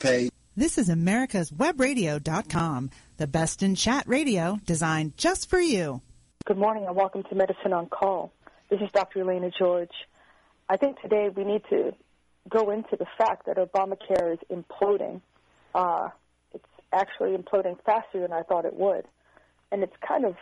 pay. This is America's Webradio.com, the best in chat radio designed just for you. Good morning and welcome to Medicine on Call. This is Dr. Elena George. I think today we need to go into the fact that Obamacare is imploding. It's actually imploding faster than I thought it would. And it's kind of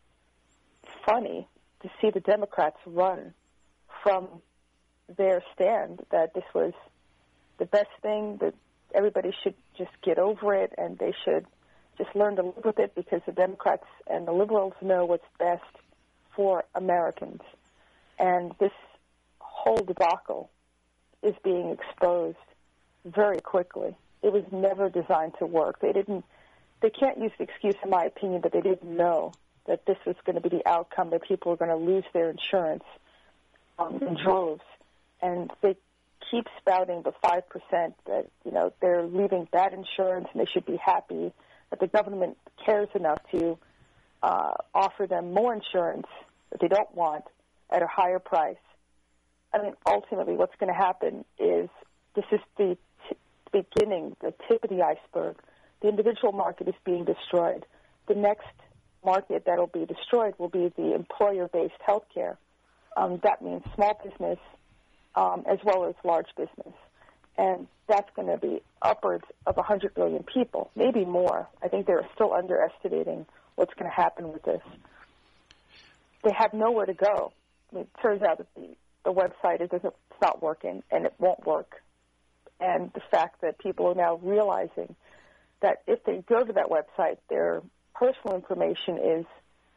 funny to see the Democrats run from their stand that this was the best thing, that everybody should just get over it and they should just learn to live with it because the Democrats and the liberals know what's best for Americans. And this whole debacle is being exposed very quickly. It was never designed to work. They can't use the excuse, in my opinion, that they didn't know that this was going to be the outcome, that people were going to lose their insurance in droves. And they keep spouting the 5% that, they're leaving bad insurance and they should be happy, that the government cares enough to offer them more insurance that they don't want at a higher price. I mean, ultimately what's going to happen is this is the beginning, the tip of the iceberg. The individual market is being destroyed. The next market that will be destroyed will be the employer-based health care. That means small business as well as large business. And that's going to be upwards of 100 million people, maybe more. I think they're still underestimating what's going to happen with this. They have nowhere to go. I mean, it turns out that the website it's not working, and it won't work. And the fact that people are now realizing that if they go to that website, their personal information is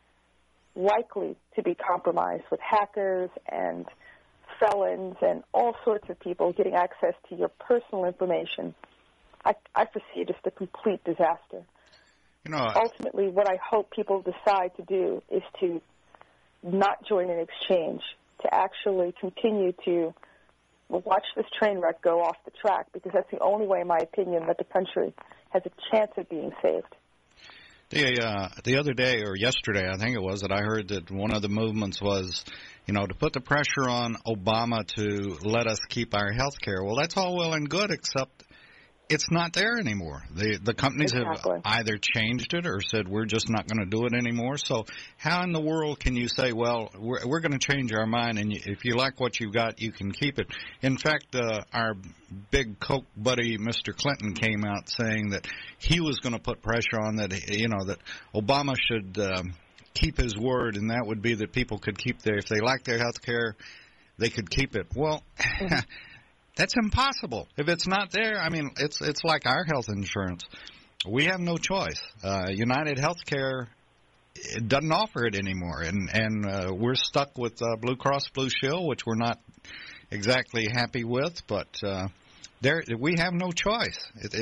likely to be compromised with hackers and felons and all sorts of people getting access to your personal information. I foresee just a complete disaster. Ultimately, what I hope people decide to do is to not join an exchange, to actually continue to watch this train wreck go off the track, because that's the only way, in my opinion, that the country has a chance of being saved. The other day, or yesterday, I think it was, that I heard that one of the movements was, to put the pressure on Obama to let us keep our health care. Well, that's all well and good, except it's not there anymore. The companies Exactly. have either changed it or said we're just not going to do it anymore. So how in the world can you say, well, we're going to change our mind, and if you like what you've got, you can keep it? In fact, our big Koch buddy, Mr. Clinton, came out saying that he was going to put pressure on that, that Obama should keep his word, and that would be that people could keep if they like their health care, they could keep it. Well, that's impossible. If it's not there, I mean, it's like our health insurance. We have no choice. United Healthcare doesn't offer it anymore, and we're stuck with Blue Cross Blue Shield, which we're not exactly happy with, but we have no choice.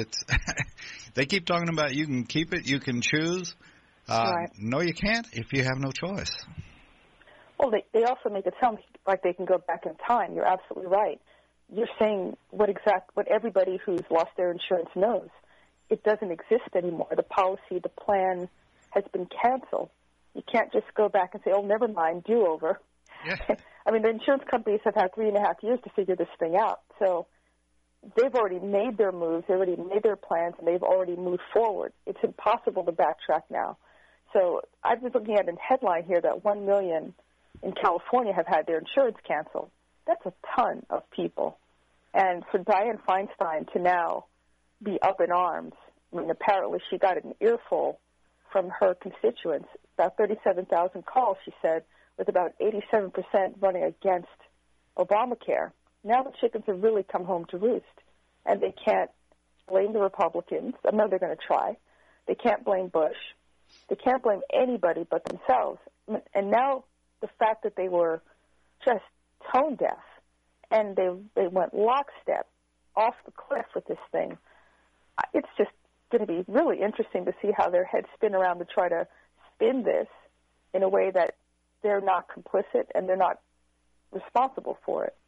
They keep talking about you can keep it, you can choose. Right. No, you can't if you have no choice. Well, they also make it sound like they can go back in time. You're absolutely right. You're saying what everybody who's lost their insurance knows. It doesn't exist anymore. The policy, the plan has been canceled. You can't just go back and say, oh, never mind, do-over. Yeah. I mean, the insurance companies have had 3.5 years to figure this thing out. So they've already made their moves, they've already made their plans, and they've already moved forward. It's impossible to backtrack now. So I've been looking at a headline here that 1 million in California have had their insurance canceled. That's a ton of people. And for Dianne Feinstein to now be up in arms, I mean, apparently she got an earful from her constituents, about 37,000 calls, she said, with about 87% running against Obamacare. Now the chickens have really come home to roost, and they can't blame the Republicans. I know they're going to try. They can't blame Bush. They can't blame anybody but themselves. And now the fact that they were just tone deaf and they went lockstep off the cliff with this thing, it's just going to be really interesting to see how their heads spin around to try to spin this in a way that they're not complicit and they're not responsible for it.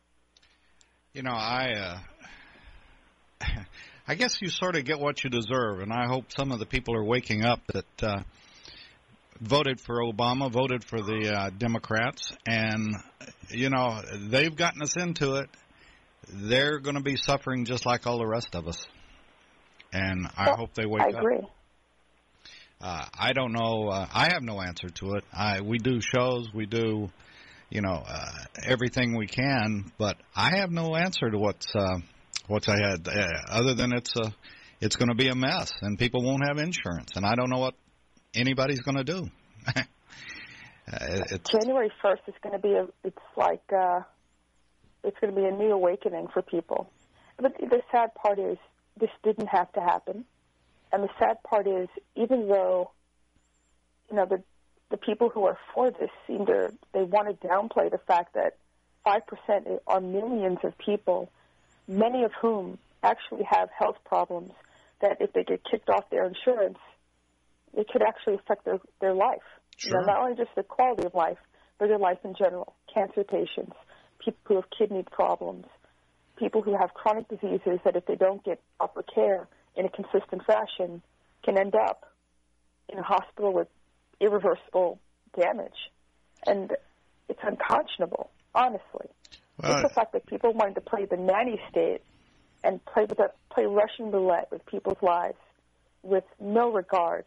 I guess you sort of get what you deserve, and I hope some of the people are waking up that voted for Obama, voted for the Democrats, and, they've gotten us into it. They're going to be suffering just like all the rest of us. and I hope they wake up. I agree. I don't know. I have no answer to it. We do shows. We do, everything we can, but I have no answer to what's ahead, other than it's going to be a mess, and people won't have insurance, and I don't know what anybody's going to do. January 1st is going to be it's going to be a new awakening for people. But the sad part is this didn't have to happen. And the sad part is, even though, the people who are for this they want to downplay the fact that 5% are millions of people, many of whom actually have health problems that if they get kicked off their insurance, it could actually affect their life. Sure. Not only just their quality of life, but their life in general. Cancer patients, people who have kidney problems, people who have chronic diseases that if they don't get proper care in a consistent fashion can end up in a hospital with irreversible damage. And it's unconscionable, honestly. It's the fact that people wanted to play the nanny state and play Russian roulette with people's lives with no regard.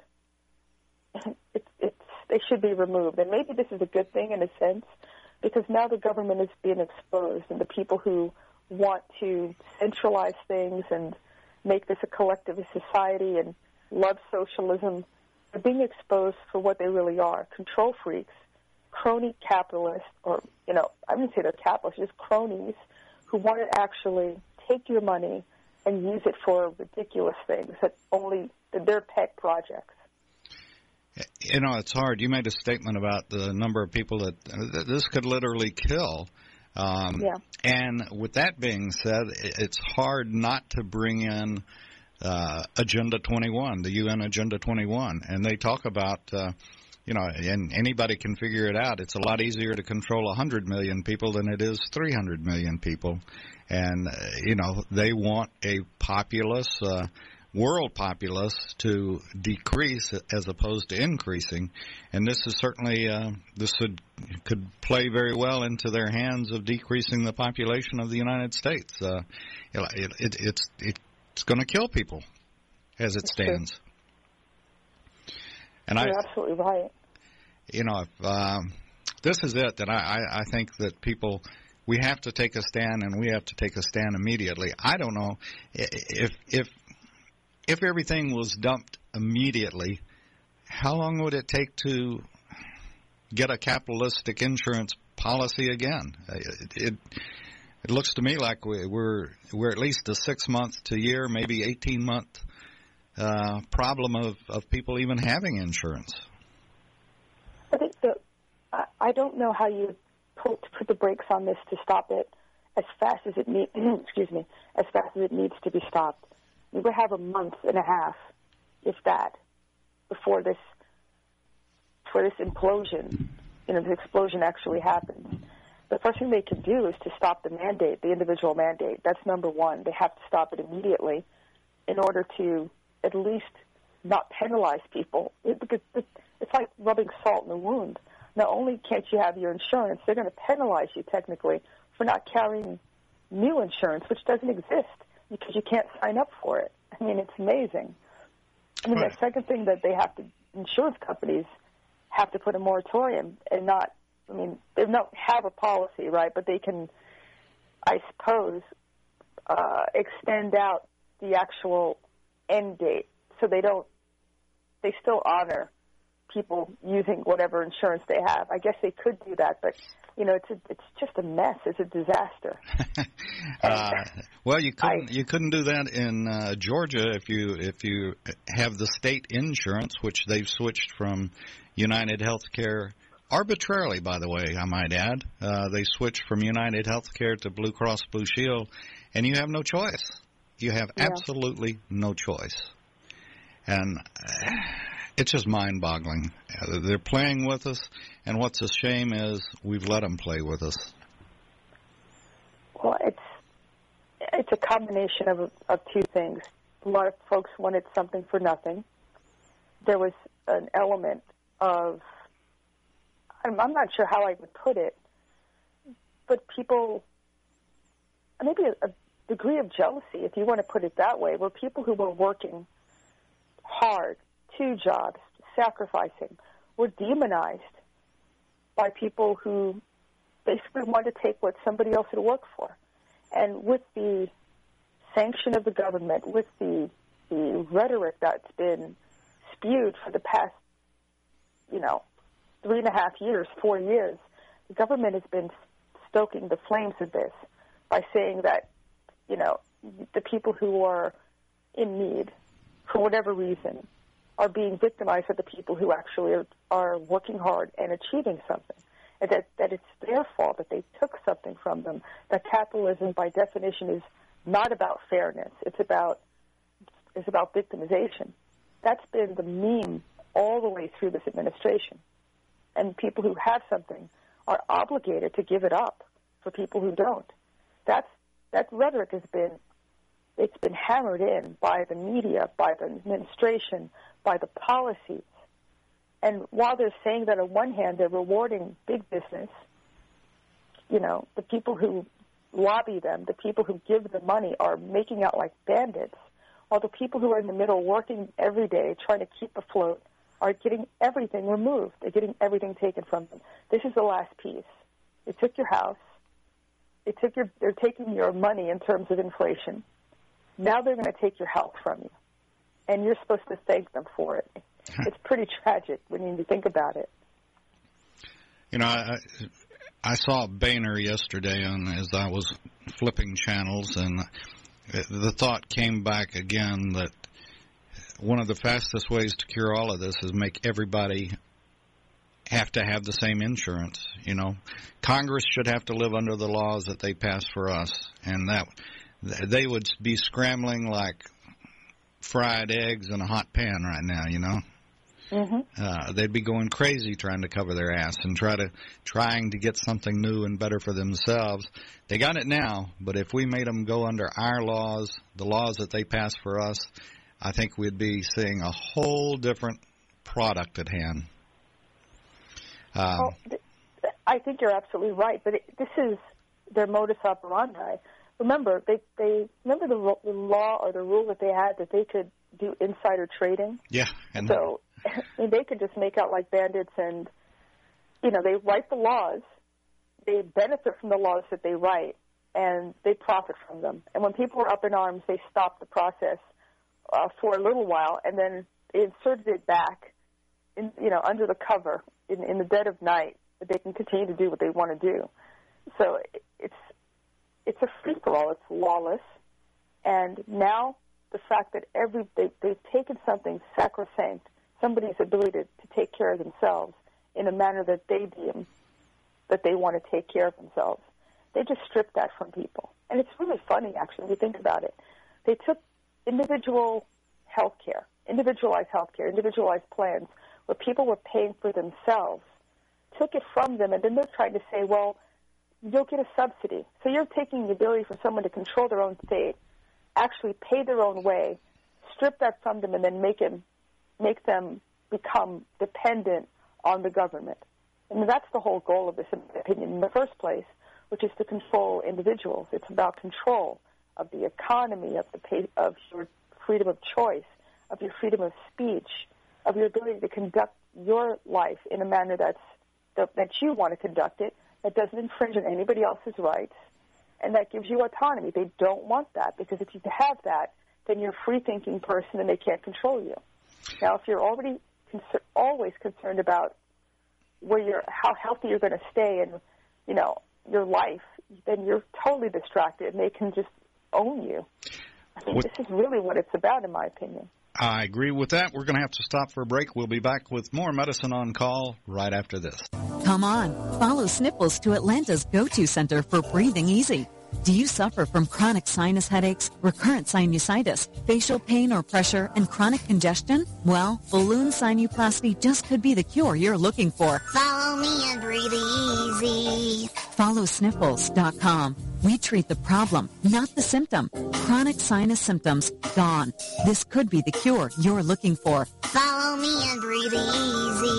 They should be removed. And maybe this is a good thing in a sense, because now the government is being exposed, and the people who want to centralize things and make this a collectivist society and love socialism are being exposed for what they really are, control freaks, crony capitalists, or, I wouldn't say they're capitalists, just cronies who want to actually take your money and use it for ridiculous things that they're pet projects. It's hard. You made a statement about the number of people that this could literally kill. Yeah. And with that being said, it's hard not to bring in Agenda 21, the UN Agenda 21. And they talk about, and anybody can figure it out. It's a lot easier to control 100 million people than it is 300 million people. And, they want a populace, world populace to decrease as opposed to increasing, and this is certainly could play very well into their hands of decreasing the population of the United States. It's going to kill people as it stands. True. And you're absolutely right. This is it that I think that people. We have to take a stand, and we have to take a stand immediately. I don't know if everything was dumped immediately, how long would it take to get a capitalistic insurance policy again? It looks to me like we're at least a 6-month to year, maybe 18-month problem of people even having insurance. I think I don't know how you put the brakes on this to stop it as fast as it as fast as it needs to be stopped. We would have a month and a half, if that, before this implosion, this explosion actually happens. The first thing they can do is to stop the mandate, the individual mandate. That's number one. They have to stop it immediately in order to at least not penalize people. Because it's like rubbing salt in the wound. Not only can't you have your insurance, they're going to penalize you technically for not carrying new insurance, which doesn't exist because you can't sign up for it. I mean, it's amazing. Right. The second thing that insurance companies have to put a moratorium and they don't have a policy, right? But they can, I suppose, extend out the actual end date so they still honor people using whatever insurance they have. I guess they could do that, but it's just a mess. It's a disaster. Well, you couldn't do that in Georgia if you have the state insurance, which they've switched from United Healthcare arbitrarily. By the way, I might add, they switched from United Healthcare to Blue Cross Blue Shield, and you have no choice. You have absolutely no choice, and it's just mind-boggling. They're playing with us, and what's a shame is we've let them play with us. Well, it's a combination of two things. A lot of folks wanted something for nothing. There was an element of, I'm not sure how I would put it, but people, maybe degree of jealousy, if you want to put it that way, where people who were working hard, 2 jobs, sacrificing, were demonized by people who basically wanted to take what somebody else had worked for. And with the sanction of the government, with the rhetoric that's been spewed for the past, 3.5 years, 4 years, the government has been stoking the flames of this by saying that, the people who are in need, for whatever reason, are being victimized by the people who actually are working hard and achieving something. And that it's their fault, that they took something from them, that capitalism, by definition, is not about fairness. It's about victimization. That's been the meme all the way through this administration. And people who have something are obligated to give it up for people who don't. That rhetoric has been hammered in by the media, by the administration, by the policies. And while they're saying that on one hand they're rewarding big business, the people who lobby them, the people who give the money are making out like bandits, while the people who are in the middle working every day trying to keep afloat are getting everything removed. They're getting everything taken from them. This is the last piece. They took your house. They're taking your money in terms of inflation. Now they're going to take your health from you. And you're supposed to thank them for it. It's pretty tragic when you think about it. I saw Boehner yesterday as I was flipping channels, and the thought came back again that one of the fastest ways to cure all of this is make everybody have to have the same insurance. Congress should have to live under the laws that they pass for us, and that they would be scrambling like fried eggs in a hot pan right now. Mm-hmm. They'd be going crazy trying to cover their ass and trying to get something new and better for themselves. They got it now, but if we made them go under our laws, the laws that they pass for us, I think we'd be seeing a whole different product at hand. I think you're absolutely right, but this is their modus operandi. Remember, they remember the law or the rule that they had that they could do insider trading. Yeah, so they could just make out like bandits, and they write the laws, they benefit from the laws that they write, and they profit from them. And when people were up in arms, they stopped the process for a little while, and then they inserted it back, under the cover in the dead of night, that they can continue to do what they want to do. So it's a free-for-all. It's lawless. And now the fact that they've taken something sacrosanct, somebody's ability to take care of themselves in a manner that they deem that they want to take care of themselves, they just stripped that from people. And it's really funny, actually, when you think about it. They took individual health care, individualized plans where people were paying for themselves, took it from them, and then they're trying to say, well, you'll get a subsidy. So you're taking the ability for someone to control their own state, actually pay their own way, strip that from them, and then make them become dependent on the government. And that's the whole goal of this, in my opinion, in the first place, which is to control individuals. It's about control of the economy, of your freedom of choice, of your freedom of speech, of your ability to conduct your life in a manner that you want to conduct it, that doesn't infringe on anybody else's rights, and that gives you autonomy. They don't want that, because if you have that, then you're a free-thinking person and they can't control you. Now, if you're already always concerned about how healthy you're going to stay and, your life, then you're totally distracted and they can just own you. I think this is really what it's about, in my opinion. I agree with that. We're going to have to stop for a break. We'll be back with more Medicine on Call right after this. Come on, follow Sniffles to Atlanta's go-to center for breathing easy. Do you suffer from chronic sinus headaches, recurrent sinusitis, facial pain or pressure, and chronic congestion? Well, balloon sinuplasty just could be the cure you're looking for. Follow me and breathe easy. Follow Sniffles.com. We treat the problem, not the symptom. Chronic sinus symptoms, gone. This could be the cure you're looking for. Follow me and breathe easy.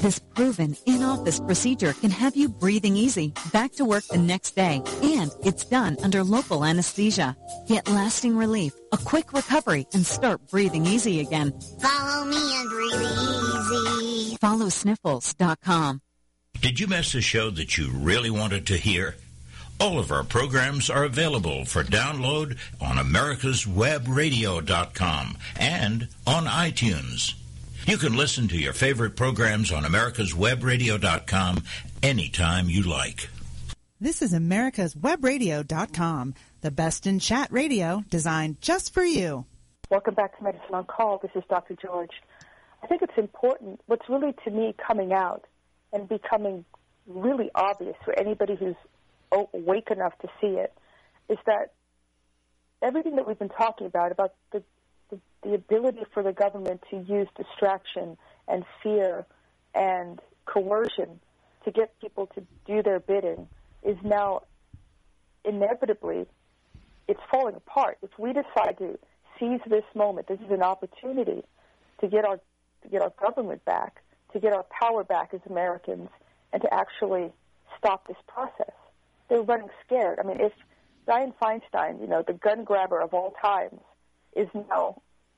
This proven in-office procedure can have you breathing easy, back to work the next day, and it's done under local anesthesia. Get lasting relief, a quick recovery, and start breathing easy again. Follow me and breathe easy. Follow Sniffles.com. Did you miss a show that you really wanted to hear? All of our programs are available for download on americaswebradio.com and on iTunes. You can listen to your favorite programs on americaswebradio.com anytime you like. This is americaswebradio.com, the best in chat radio designed just for you. Welcome back to Medicine on Call. This is Dr. George. I think it's important, what's really to me coming out and becoming really obvious for anybody who's awake enough to see it, is that everything that we've been talking about the ability for the government to use distraction and fear and coercion to get people to do their bidding is now inevitably, it's falling apart. If we decide to seize this moment, this is an opportunity to get our government back, to get our power back as Americans, and to actually stop this process. They're running scared. I mean, if Dianne Feinstein, the gun grabber of all times, is now,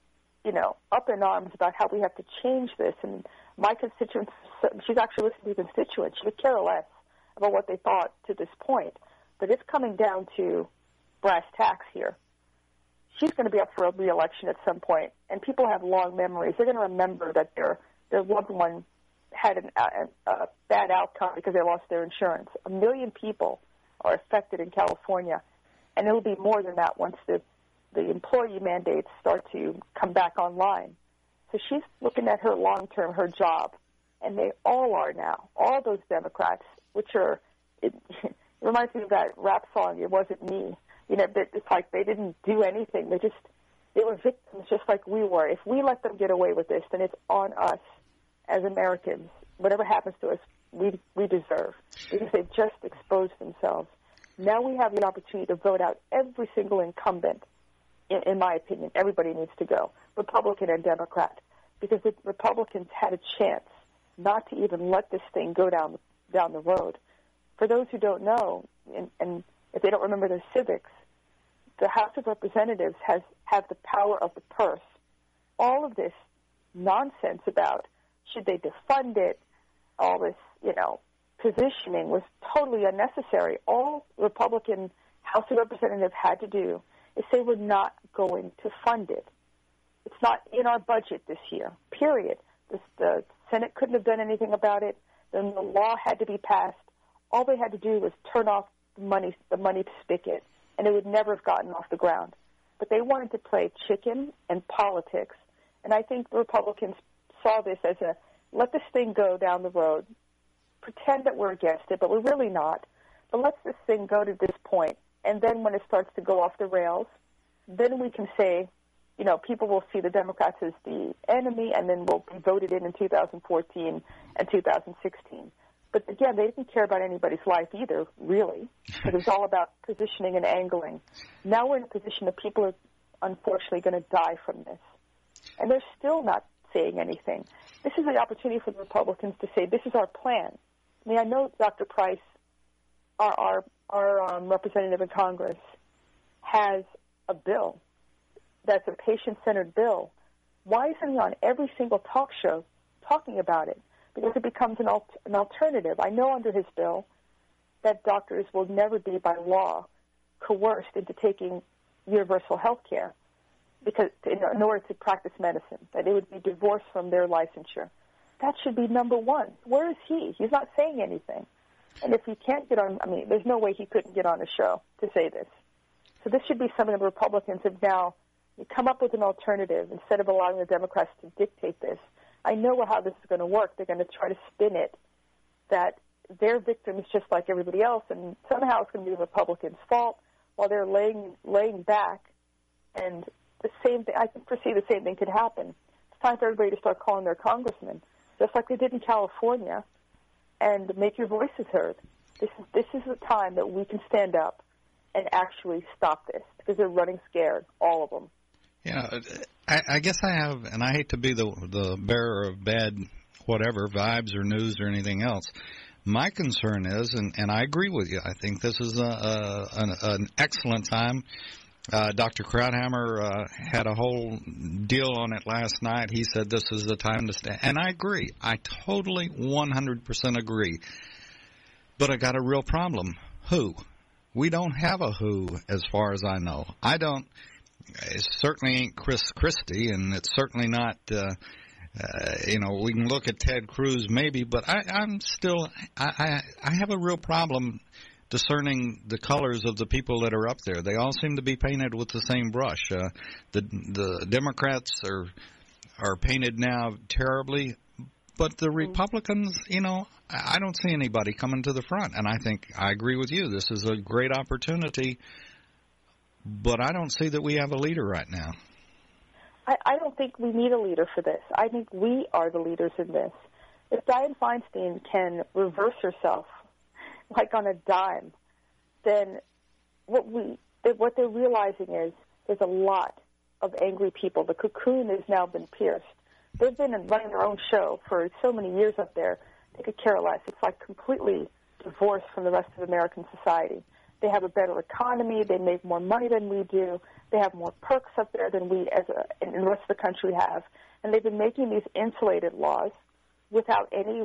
up in arms about how we have to change this, and my constituents, she's actually listening to constituents. She would care less about what they thought to this point. But it's coming down to brass tacks here. She's going to be up for a re-election at some point, and people have long memories. They're going to remember that their loved one had a bad outcome because they lost their insurance. 1 million people are affected in California, and it will be more than that once the employee mandates start to come back online. So she's looking at her long-term, her job, and they all are now, all those Democrats, which are, it reminds me of that rap song, It Wasn't Me. It's like they didn't do anything. They were victims just like we were. If we let them get away with this, then it's on us as Americans. Whatever happens to us, we deserve, because they've just exposed themselves. Now we have the opportunity to vote out every single incumbent. In my opinion, everybody needs to go, Republican and Democrat, because the Republicans had a chance not to even let this thing go down the road. For those who don't know, and if they don't remember their civics, the House of Representatives have the power of the purse. All of this nonsense about should they defund it, all this, positioning was totally unnecessary. All Republican House of Representatives had to do is say we're not going to fund it. It's not in our budget this year, period. The Senate couldn't have done anything about it. Then the law had to be passed. All they had to do was turn off the money spigot, and it would never have gotten off the ground. But they wanted to play chicken and politics, and I think the Republicans saw this as let this thing go down the road, pretend that we're against it, but we're really not. But let's this thing go to this point, and then when it starts to go off the rails, then we can say, people will see the Democrats as the enemy, and then we'll be voted in 2014 and 2016. But again, they didn't care about anybody's life either, really, because it was all about positioning and angling. Now we're in a position that people are unfortunately going to die from this. And they're still not saying anything. This is the opportunity for the Republicans to say, this is our plan. I mean, I know Dr. Price, our representative in Congress, has a bill that's a patient-centered bill. Why isn't he on every single talk show talking about it? Because it becomes an alternative. I know under his bill that doctors will never be, by law, coerced into taking universal health care because in order to practice medicine, that they would be divorced from their licensure. That should be number one. Where is he? He's not saying anything. And if he can't get on, there's no way he couldn't get on a show to say this. So this should be something the Republicans have now come up with an alternative instead of allowing the Democrats to dictate this. I know how this is going to work. They're going to try to spin it that they're victims just like everybody else, and somehow it's going to be the Republicans' fault while they're laying back. And the same thing, I can foresee the same thing could happen. It's time for everybody to start calling their congressmen, just like they did in California, and make your voices heard. This is the time that we can stand up and actually stop this, because they're running scared, all of them. Yeah, I guess I have, and I hate to be the bearer of bad whatever, vibes or news or anything else. My concern is, and I agree with you, I think this is an excellent time. Dr. Krauthammer had a whole deal on it last night. He said this is the time to stand. And I agree. I totally 100% agree. But I got a real problem. Who? We don't have a who as far as I know. It certainly ain't Chris Christie, and it's certainly not, we can look at Ted Cruz maybe, but I have a real problem discerning the colors of the people that are up there. They all seem to be painted with the same brush. The Democrats are painted now terribly, but the Republicans, I don't see anybody coming to the front. And I agree with you. This is a great opportunity, but I don't see that we have a leader right now. I don't think we need a leader for this. I think we are the leaders in this. If Dianne Feinstein can reverse herself like on a dime, then what they're realizing is there's a lot of angry people. The cocoon has now been pierced. They've been running their own show for so many years up there, they could care less. It's like completely divorced from the rest of American society. They have a better economy. They make more money than we do. They have more perks up there than we in the rest of the country have. And they've been making these insulated laws without any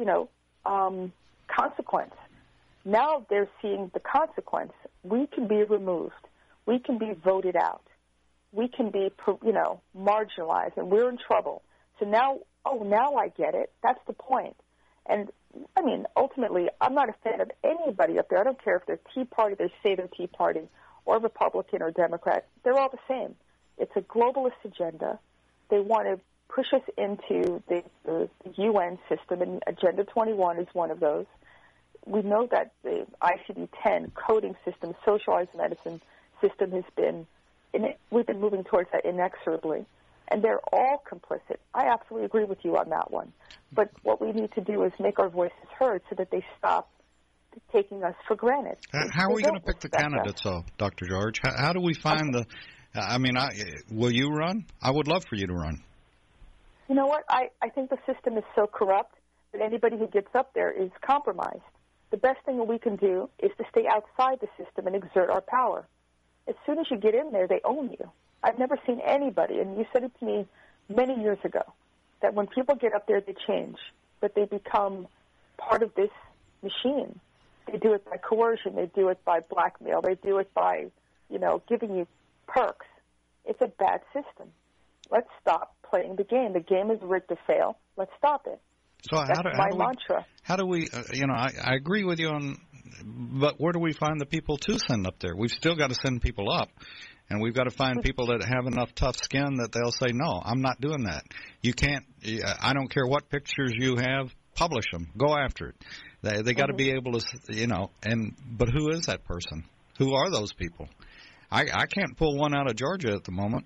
consequence. Now they're seeing the consequence. We can be removed. We can be voted out. We can be, marginalized, and we're in trouble. So now I get it. That's the point. And, ultimately, I'm not a fan of anybody up there. I don't care if they're Tea Party, they say they're Tea Party, or Republican or Democrat. They're all the same. It's a globalist agenda. They want to push us into the UN system, and Agenda 21 is one of those. We know that the ICD-10 coding system, socialized medicine system, we've been moving towards that inexorably, and they're all complicit. I absolutely agree with you on that one. But what we need to do is make our voices heard so that they stop taking us for granted. How are we going to pick the candidates, though, Dr. George? How do we find will you run? I would love for you to run. You know what? I think the system is so corrupt that anybody who gets up there is compromised. The best thing that we can do is to stay outside the system and exert our power. As soon as you get in there, they own you. I've never seen anybody, and you said it to me many years ago, that when people get up there, they change, but they become part of this machine. They do it by coercion. They do it by blackmail. They do it by, giving you perks. It's a bad system. Let's stop playing the game. The game is rigged to fail. Let's stop it. So That's my mantra. How do we, I agree with you on, but where do we find the people to send up there? We've still got to send people up, and we've got to find people that have enough tough skin that they'll say, no, I'm not doing that. You can't, I don't care what pictures you have, publish them. Go after it. They got to be able to, but who is that person? Who are those people? I can't pull one out of Georgia at the moment.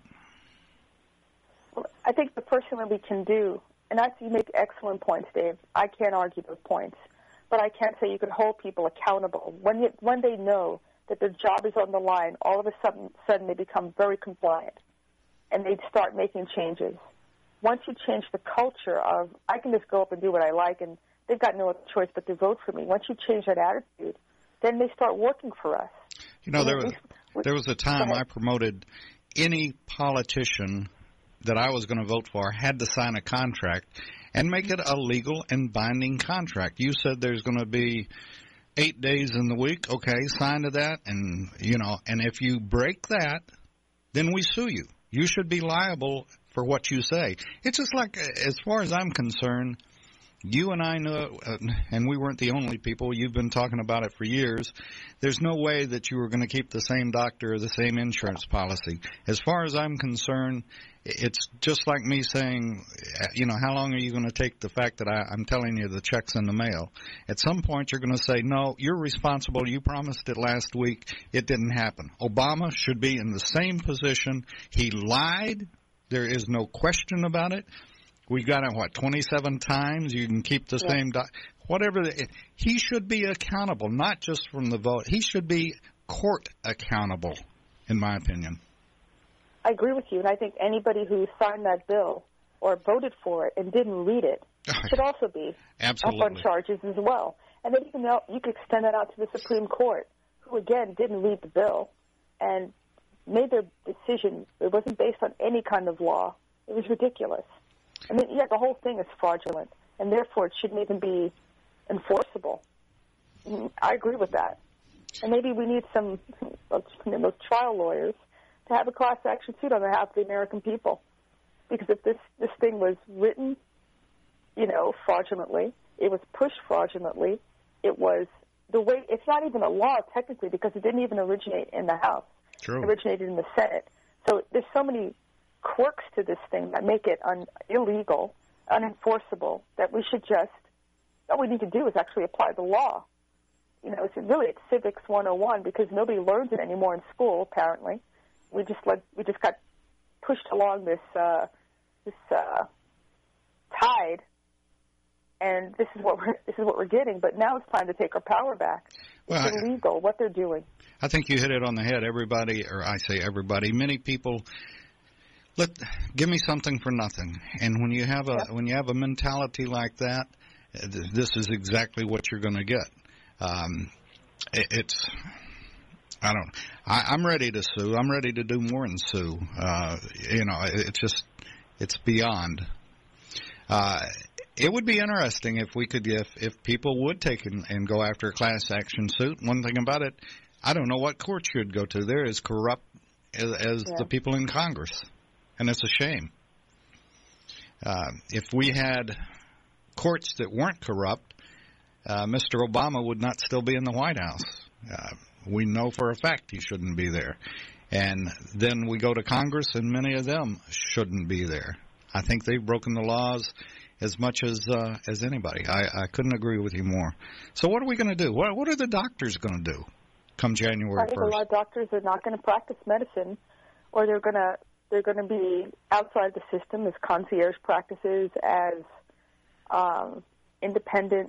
Well, I think the person that we can do, and you make excellent points, Dave. I can't argue those points. But I can't say you can hold people accountable. When they know that their job is on the line, all of a sudden they become very compliant, and they start making changes. Once you change the culture of, I can just go up and do what I like, and they've got no other choice but to vote for me. Once you change that attitude, then they start working for us. There was a time I promoted any politician that I was going to vote for had to sign a contract and make it a legal and binding contract. You said there's going to be 8 days in the week. Okay, sign to that. And, and if you break that, then we sue you. You should be liable for what you say. It's just like, as far as I'm concerned, you and I know, and we weren't the only people. You've been talking about it for years. There's no way that you were going to keep the same doctor or the same insurance policy. As far as I'm concerned, it's just like me saying, how long are you going to take the fact that I'm telling you the check's in the mail? At some point, you're going to say, no, you're responsible. You promised it last week. It didn't happen. Obama should be in the same position. He lied. There is no question about it. We got it, 27 times? You can keep the same whatever. He should be accountable, not just from the vote. He should be court accountable, in my opinion. I agree with you, and I think anybody who signed that bill or voted for it and didn't read it should also be Absolutely. up on charges as well. And then even though you could extend that out to the Supreme Court, who, again, didn't read the bill and made their decision. It wasn't based on any kind of law. It was ridiculous. I mean, yeah, the whole thing is fraudulent, and therefore it shouldn't even be enforceable. I agree with that. And maybe we need some those trial lawyers to have a class action suit on behalf of the American people. Because if this thing was written, fraudulently, it was pushed fraudulently, it was the way, it's not even a law technically because it didn't even originate in the House. True. It originated in the Senate. So there's so many quirks to this thing that make it illegal, unenforceable, that we should just, all we need to do is actually apply the law. It's civics 101 because nobody learns it anymore in school, apparently. We just got pushed along this tide, and this is what we're getting. But now it's time to take our power back. Well, it's illegal what they're doing. I think you hit it on the head. Everybody, or I say everybody, many people. Give me something for nothing. And when you have a mentality like that, this is exactly what you're going to get. I'm ready to sue. I'm ready to do more than sue. It's beyond. It would be interesting if people would take and go after a class action suit. One thing about it, I don't know what court you'd go to. They're as corrupt as the people in Congress, and it's a shame. If we had courts that weren't corrupt, Mr. Obama would not still be in the White House. We know for a fact he shouldn't be there. And then we go to Congress, and many of them shouldn't be there. I think they've broken the laws as much as anybody. I couldn't agree with you more. So what are we going to do? What are the doctors going to do come January 1st? I think a lot of doctors are not going to practice medicine, or they're going to be outside the system as concierge practices, as independent,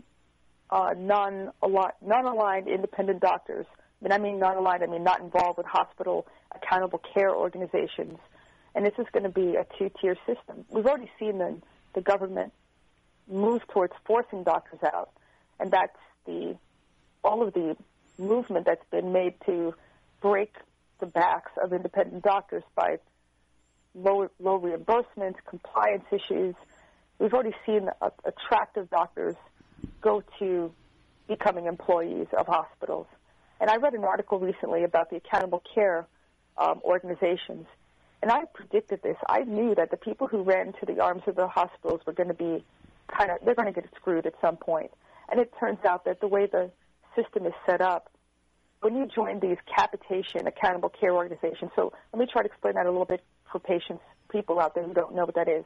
non-aligned independent doctors. When I mean non-aligned, I mean not involved with hospital accountable care organizations. And this is going to be a two-tier system. We've already seen the government move towards forcing doctors out, and that's all of the movement that's been made to break the backs of independent doctors by low reimbursements, compliance issues. We've already seen attractive doctors go to becoming employees of hospitals. And I read an article recently about the accountable care organizations, and I predicted this. I knew that the people who ran to the arms of the hospitals were going to be they're going to get screwed at some point. And it turns out that the way the system is set up, when you join these capitation accountable care organizations, so let me try to explain that a little bit for people out there who don't know what that is.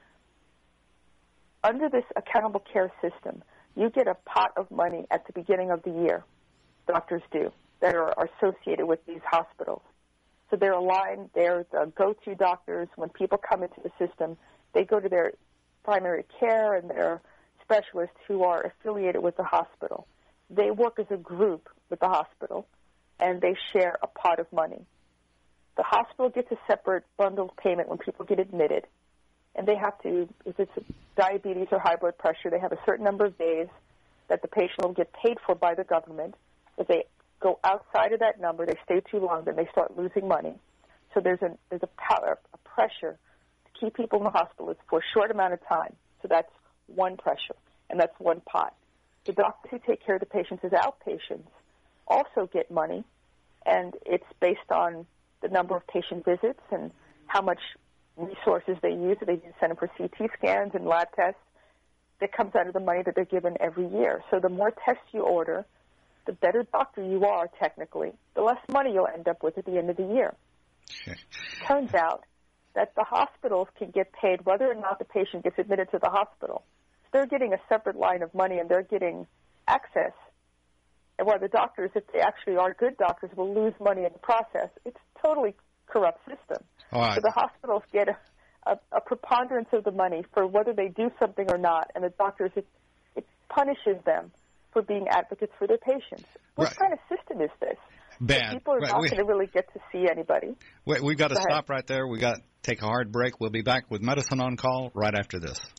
Under this accountable care system, you get a pot of money at the beginning of the year, doctors do, that are associated with these hospitals. So they're aligned, they're the go-to doctors. When people come into the system, they go to their primary care and their specialists who are affiliated with the hospital. They work as a group with the hospital, and they share a pot of money. The hospital gets a separate bundled payment when people get admitted, and they have to, if it's diabetes or high blood pressure, they have a certain number of days that the patient will get paid for by the government. If they go outside of that number, they stay too long, then they start losing money. So there's a pressure to keep people in the hospital for a short amount of time. So that's one pressure, and that's one pot. The doctors who take care of the patients as outpatients also get money, and it's based on the number of patient visits and how much resources they use. They send them for CT scans and lab tests. That comes out of the money that they're given every year. So the more tests you order, the better doctor you are technically, the less money you'll end up with at the end of the year. Okay. Turns out that the hospitals can get paid whether or not the patient gets admitted to the hospital. They're getting a separate line of money, and they're getting access. And while the doctors, if they actually are good doctors, will lose money in the process. It's a totally corrupt system. So the hospitals get a preponderance of the money for whether they do something or not, and the doctors, it punishes them for being advocates for their patients. What kind of system is this? Bad. People are not going to really get to see anybody. We've got to stop right there. We've got to take a hard break. We'll be back with Medicine on Call right after this.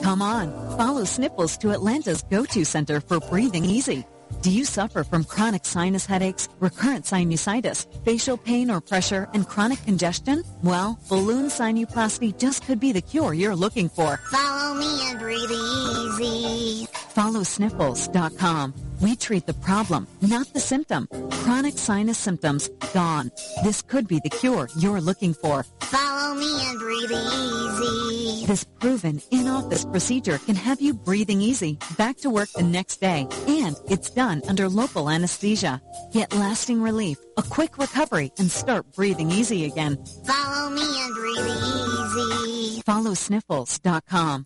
Come on, follow Sniffles to Atlanta's go-to center for breathing easy. Do you suffer from chronic sinus headaches, recurrent sinusitis, facial pain or pressure, and chronic congestion? Well, balloon sinuplasty just could be the cure you're looking for. Follow me and breathe easy. Follow Sniffles.com. We treat the problem, not the symptom. Chronic sinus symptoms, gone. This could be the cure you're looking for. Follow me and breathe easy. This proven in-office procedure can have you breathing easy, back to work the next day, and it's done under local anesthesia. Get lasting relief, a quick recovery, and start breathing easy again. Follow me and breathe easy. Follow Sniffles.com.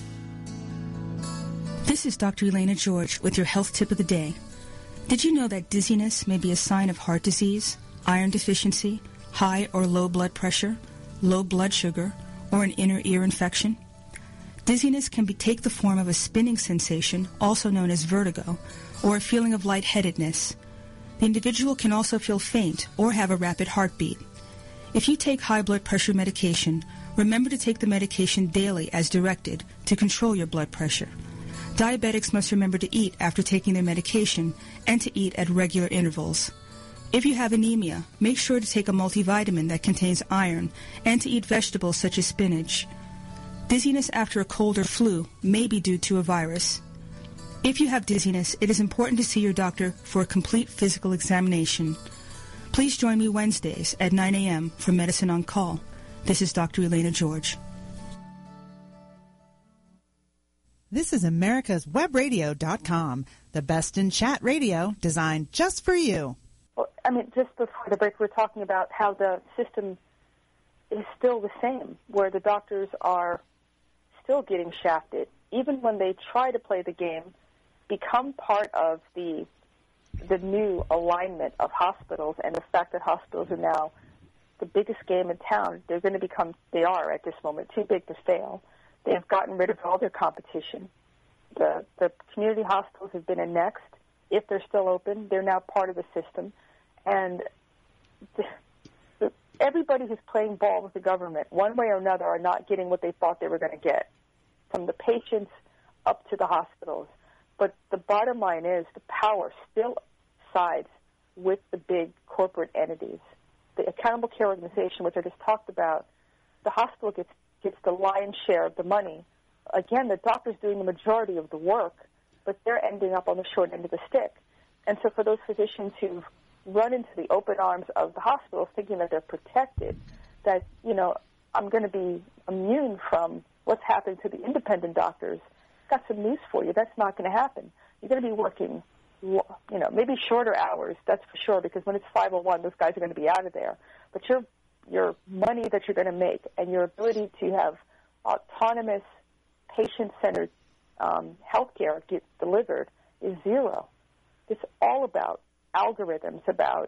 This is Dr. Elena George with your health tip of the day. Did you know that dizziness may be a sign of heart disease, iron deficiency, high or low blood pressure, low blood sugar, or an inner ear infection? Dizziness can take the form of a spinning sensation, also known as vertigo, or a feeling of lightheadedness. The individual can also feel faint or have a rapid heartbeat. If you take high blood pressure medication, remember to take the medication daily as directed to control your blood pressure. Diabetics must remember to eat after taking their medication and to eat at regular intervals. If you have anemia, make sure to take a multivitamin that contains iron and to eat vegetables such as spinach. Dizziness after a cold or flu may be due to a virus. If you have dizziness, it is important to see your doctor for a complete physical examination. Please join me Wednesdays at 9 a.m. for Medicine on Call. This is Dr. Elena George. This is America's Webradio.com, the best in chat radio designed just for you. Well, I mean, just before the break, we were talking about how the system is still the same, where the doctors are still getting shafted, even when they try to play the game, become part of the new alignment of hospitals, and the fact that hospitals are now the biggest game in town. They're going to become, they are at this moment, too big to fail. They have gotten rid of all their competition. The community hospitals have been annexed. If they're still open, they're now part of the system. And everybody who's playing ball with the government, one way or another, are not getting what they thought they were going to get, from the patients up to the hospitals. But the bottom line is the power still sides with the big corporate entities. The Accountable Care Organization, which I just talked about, the hospital gets the lion's share of the money. Again, the doctor's doing the majority of the work, but they're ending up on the short end of the stick. And so for those physicians who've run into the open arms of the hospitals thinking that they're protected, that, you know, I'm going to be immune from what's happening to the independent doctors, got some news for you. That's not going to happen. You're going to be working, you know, maybe shorter hours, that's for sure, because when it's 5:01, those guys are going to be out of there. But your money that you're going to make and your ability to have autonomous, patient-centered health care get delivered is zero. It's all about algorithms, about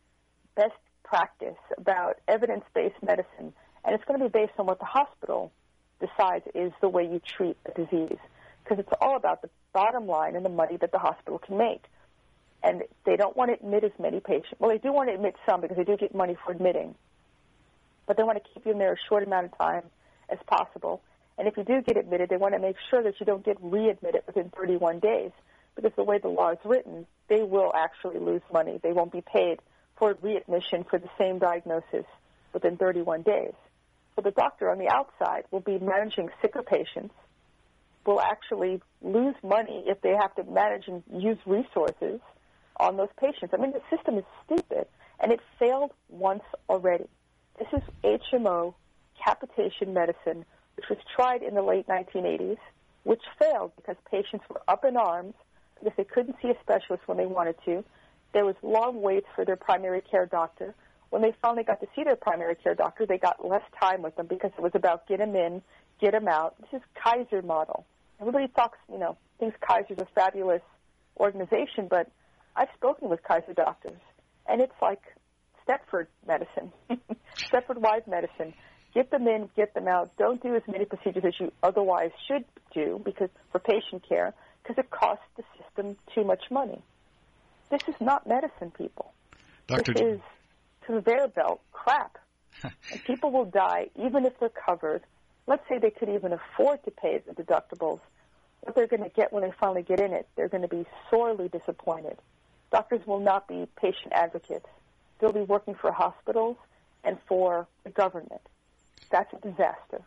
best practice, about evidence-based medicine, and it's going to be based on what the hospital decides is the way you treat a disease, because it's all about the bottom line and the money that the hospital can make. And they don't want to admit as many patients. Well, they do want to admit some because they do get money for admitting, but they want to keep you in there a short amount of time as possible. And if you do get admitted, they want to make sure that you don't get readmitted within 31 days, because the way the law is written, they will actually lose money. They won't be paid for readmission for the same diagnosis within 31 days. So the doctor on the outside will be managing sicker patients, will actually lose money if they have to manage and use resources on those patients. I mean, the system is stupid, and it failed once already. This is HMO, capitation medicine, which was tried in the late 1980s, which failed because patients were up in arms because they couldn't see a specialist when they wanted to. There was long waits for their primary care doctor. When they finally got to see their primary care doctor, they got less time with them because it was about get them in, get them out. This is Kaiser model. Everybody talks, you know, thinks Kaiser's a fabulous organization, but I've spoken with Kaiser doctors, and it's like Stepford medicine, Stepford-wide medicine. Get them in, get them out. Don't do as many procedures as you otherwise should do because for patient care, because it costs the system too much money. This is not medicine, people. This is conveyor belt crap. And people will die even if they're covered let's say they could even afford to pay the deductibles, what they're going to get when they finally get in it, they're going to be sorely disappointed. Doctors will not be patient advocates. They'll be working for hospitals and for the government. That's a disaster.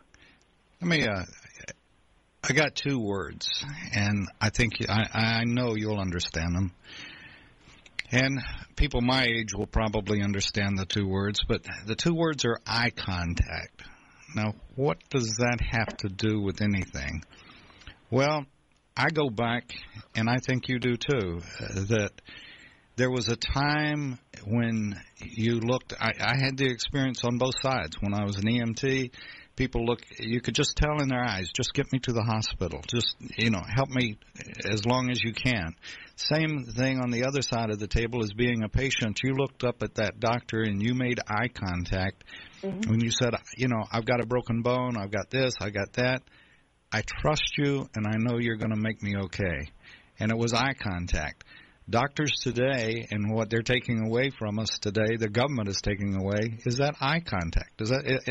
I got two words, and I think I know you'll understand them. And people my age will probably understand the two words, but the two words are eye contact. Now, what does that have to do with anything? Well, I go back, and I think you do too, that there was a time when you looked, I had the experience on both sides. When I was an EMT, people you could just tell in their eyes, just get me to the hospital. Just, help me as long as you can. Same thing on the other side of the table as being a patient. You looked up at that doctor and you made eye contact. Mm-hmm. When you said, I've got a broken bone, I've got this, I got that. I trust you and I know you're going to make me okay. And it was eye contact. Doctors today, and what they're taking away from us today, the government is taking away, is that eye contact.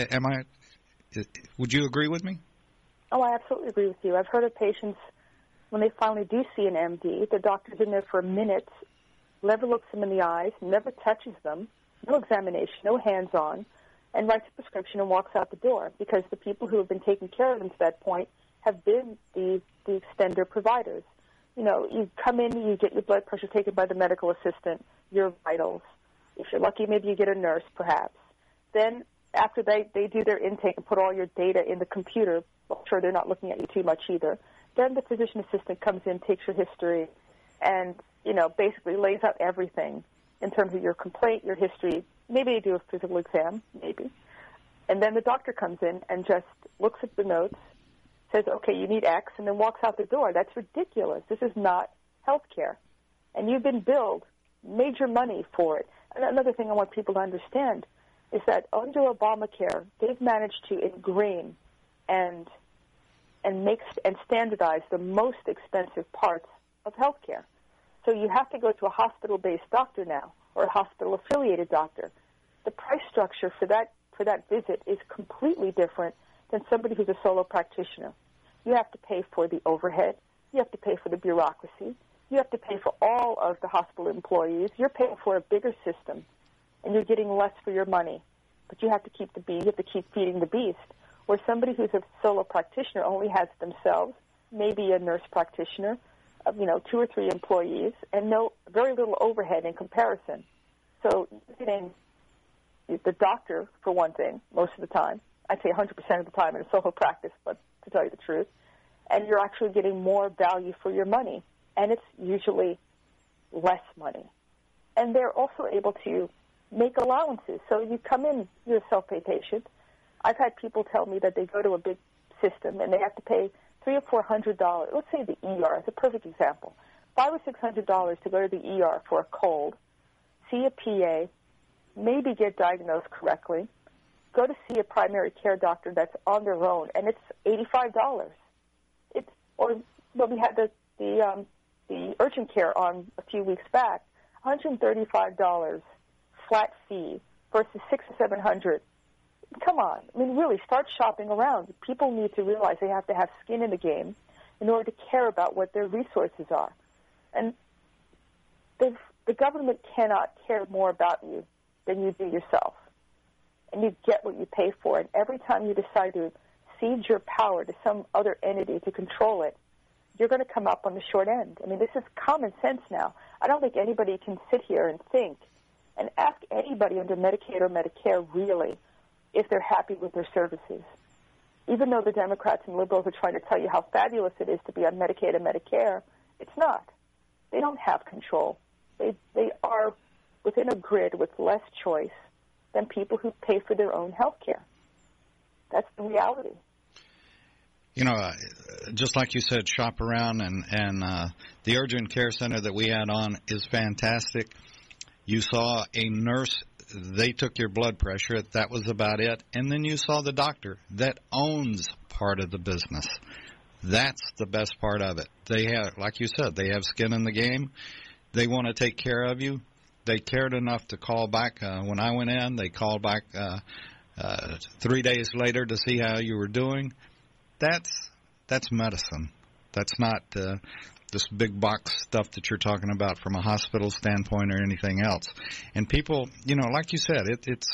Would you agree with me? Oh, I absolutely agree with you. I've heard of patients, when they finally do see an MD, the doctor's in there for minutes, never looks them in the eyes, never touches them, no examination, no hands-on, and writes a prescription and walks out the door because the people who have been taking care of them to that point have been the extender providers. You come in, you get your blood pressure taken by the medical assistant, your vitals. If you're lucky, maybe you get a nurse, perhaps. Then after they do their intake and put all your data in the computer, I'm sure they're not looking at you too much either, then the physician assistant comes in, takes your history, and, basically lays out everything in terms of your complaint, your history. Maybe they do a physical exam, maybe. And then the doctor comes in and just looks at the notes, says, okay, you need X, and then walks out the door. That's ridiculous. This is not health care. And you've been billed major money for it. And another thing I want people to understand is that under Obamacare, they've managed to ingrain and standardize the most expensive parts of health care. So you have to go to a hospital-based doctor now or a hospital-affiliated doctor. The price structure for that visit is completely different than somebody who's a solo practitioner. You have to pay for the overhead. You have to pay for the bureaucracy. You have to pay for all of the hospital employees. You're paying for a bigger system, and you're getting less for your money. But you have to keep you have to keep feeding the beast. Where somebody who's a solo practitioner only has themselves, maybe a nurse practitioner, 2 or 3 employees, and very little overhead in comparison. So you're getting the doctor, for one thing, most of the time. I'd say 100% of the time in a solo practice, but to tell you the truth. And you're actually getting more value for your money, and it's usually less money. And they're also able to make allowances. So you come in, you're a self-pay patient. I've had people tell me that they go to a big system and they have to pay $300 or $400. Let's say the ER is a perfect example. $500 or $600 to go to the ER for a cold, see a PA, maybe get diagnosed correctly, go to see a primary care doctor that's on their own, and it's $85. We had the urgent care on a few weeks back, $135 flat fee versus $600 or $700. Come on. Really, start shopping around. People need to realize they have to have skin in the game in order to care about what their resources are. And the government cannot care more about you than you do yourself. And you get what you pay for. And every time you decide to cede your power to some other entity to control it, you're going to come up on the short end. This is common sense now. I don't think anybody can sit here and think and ask anybody under Medicaid or Medicare really if they're happy with their services. Even though the Democrats and liberals are trying to tell you how fabulous it is to be on Medicaid and Medicare, it's not. They don't have control. They are within a grid with less choice than people who pay for their own health care. That's the reality. Just like you said, shop around, and the urgent care center that we had on is fantastic. You saw a nurse. They took your blood pressure. That was about it. And then you saw the doctor that owns part of the business. That's the best part of it. They have, like you said, they have skin in the game. They want to take care of you. They cared enough to call back. When I went in, they called back 3 days later to see how you were doing. That's medicine. That's not this big box stuff that you're talking about from a hospital standpoint or anything else. And people, like you said,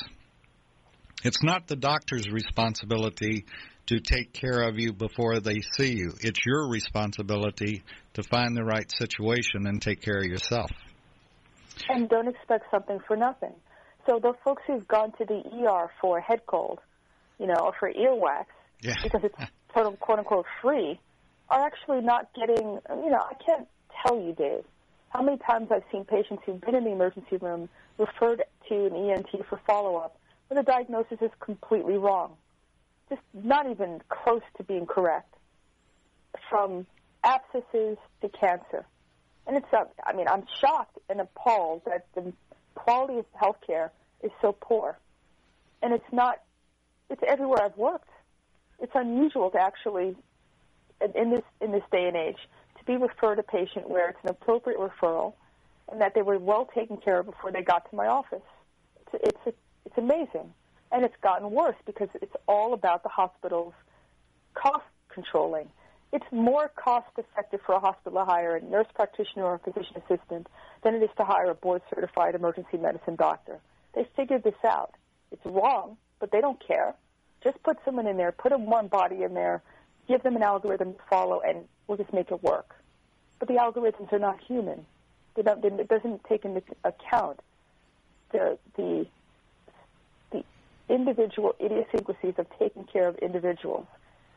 it's not the doctor's responsibility to take care of you before they see you. It's your responsibility to find the right situation and take care of yourself. And don't expect something for nothing. So those folks who've gone to the ER for a head cold, or for earwax, because it's quote-unquote free, are actually not getting, I can't tell you, Dave, how many times I've seen patients who've been in the emergency room referred to an ENT for follow-up, where the diagnosis is completely wrong, just not even close to being correct, from abscesses to cancer. And I'm shocked and appalled that the quality of health care is so poor. And it's everywhere I've worked. It's unusual to actually, in this day and age, to be referred a patient where it's an appropriate referral and that they were well taken care of before they got to my office. It's amazing. And it's gotten worse because it's all about the hospital's cost controlling. It's more cost-effective for a hospital to hire a nurse practitioner or a physician assistant than it is to hire a board-certified emergency medicine doctor. They figured this out. It's wrong, but they don't care. Just put someone in there, put a warm body in there, give them an algorithm to follow, and we'll just make it work. But the algorithms are not human. It doesn't take into account the individual idiosyncrasies of taking care of individuals.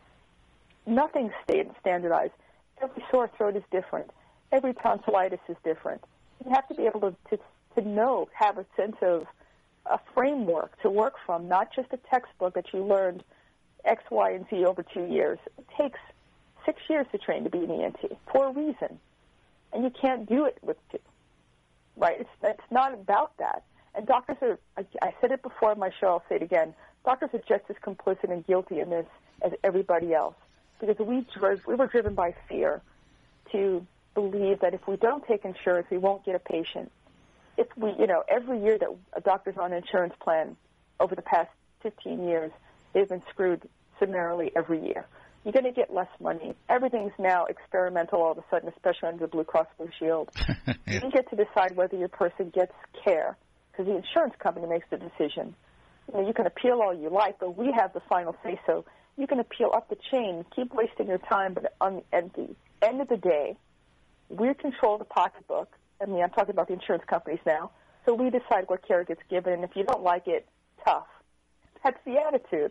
Nothing's standardized. Every sore throat is different. Every tonsillitis is different. You have to be able to know, have a sense of a framework to work from, not just a textbook that you learned X, Y, and Z over 2 years. It takes 6 years to train to be an ENT for a reason, and you can't do it with 2. Right? It's not about that. And doctors are, I said it before on my show, I'll say it again, doctors are just as complicit and guilty in this as everybody else. Because we were driven by fear to believe that if we don't take insurance, we won't get a patient. If we, every year that a doctor's on an insurance plan over the past 15 years, they've been screwed summarily every year. You're going to get less money. Everything's now experimental all of a sudden, especially under the Blue Cross Blue Shield. You get to decide whether your person gets care because the insurance company makes the decision. You can appeal all you like, but we have the final say-so. You can appeal up the chain, keep wasting your time, but at the end of the day, we control the pocketbook. I'm talking about the insurance companies now. So we decide what care gets given, and if you don't like it, tough. That's the attitude.